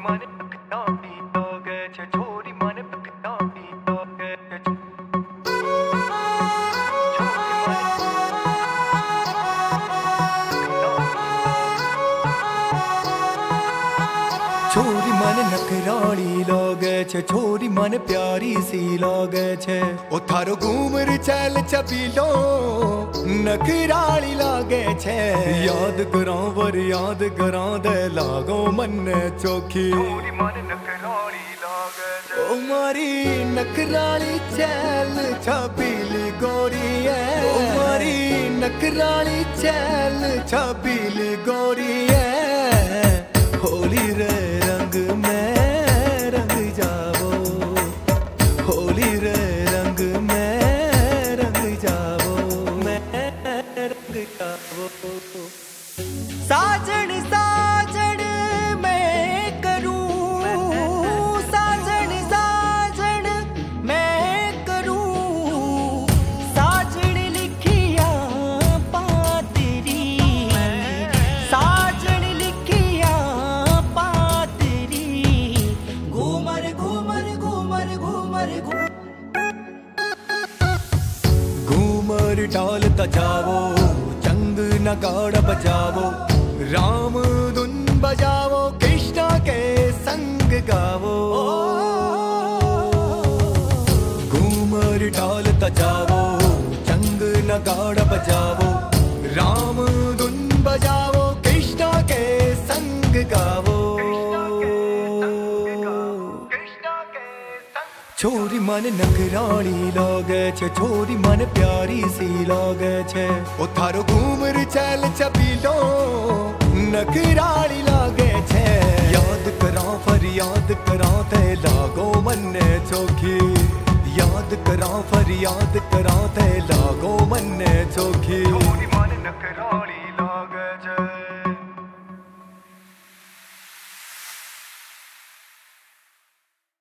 छोरी मन नखराली लागे छे, छोरी मन प्यारी सी लागे छे। ओ थारो घूमर चल चपीलो नखराली लागे छे। याद करां वर याद करां दे लागो मन चोखी। छोरी मन नखराली लागे छे, ओ मारी नखराली चल चपीली गोरी है। ओ मारी नखराली चल चपीली गोरी है। होली रे रंग में रंग जावो, होली रे रंग में रंग जावो, मैं रंग जावो। साजन साजन मैं करूं, साजन साजन मैं करूं। साजन लिखिया पातरी, साजन लिखिया पातरी। घूमर घूमर घूमर घूमर घूमर डालता जावो, चंग नगाड़ा बजावो, राम धुन बजावो, कृष्णा के संग गावो। घूमर डालता जावो, चंग नगाड़ा बजावो, राम धुन बजावो, कृष्णा के संग गावो। छोरी मन नखराली लागे छे, छोरी मन प्यारी सी लागे छे। ओ थारो घूमर चल चपीलो नखराली लागे छे। याद करां फरियाद करां ते लागो मन चोखी। याद करां फरियाद करां ते लागो मन चोखी। छोरी मन नखराली